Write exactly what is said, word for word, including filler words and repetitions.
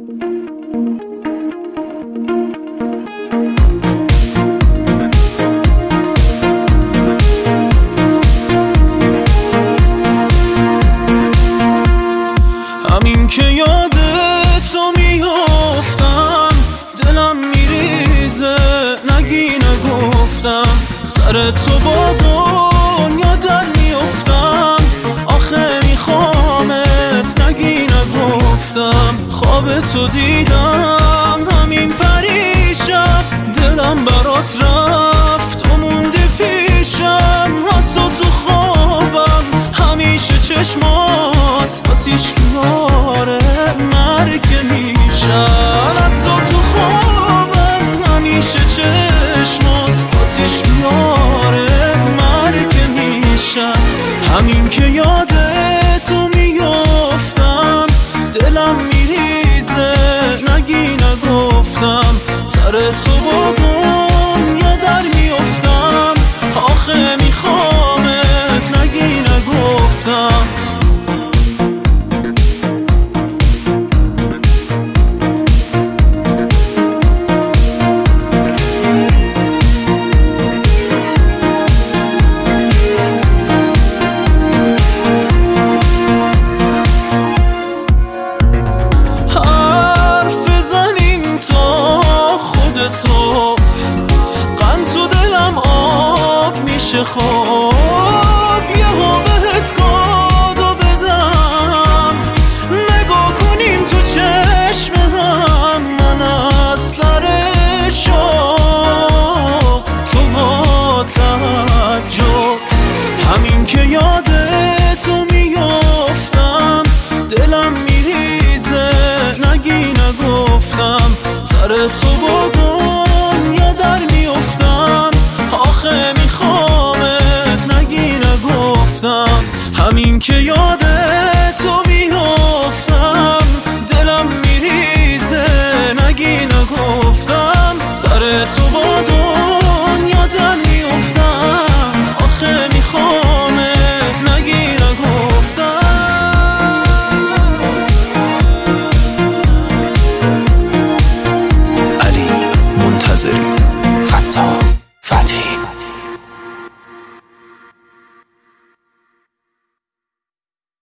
همین که یاد تو میافتم دلم میریزه، نگی نگفتم سر تو با دنیا در میافتم، آخه میخوامت نگی نگفتم. خواب تو دیدم همین پریشب، دلم برات رفت و موندی پیشم، حتی تو خوابم همیشه چشمات آتیش میاره مرگ میشن، حتی تو خوابم همیشه چشمات آتیش میاره مرگ میشن. همین که یاد تو میافتم دلم میریزه، نگی نگفتم سر تو با دنیا در میافتم، آخه میخوامت نگی نگفتم. صبح قند تو دلم آب میشه، خواب یه ها بهت کادو بدم، نگاه کنیم تو چشم هم، من از سر شوق تو با تعجب. همین که یاد تو میافتم دلم میریزه، نگی نگفتم سر تو با دنیا در میافتم، آخه میخوامت نگی نگفتم. همین که یاد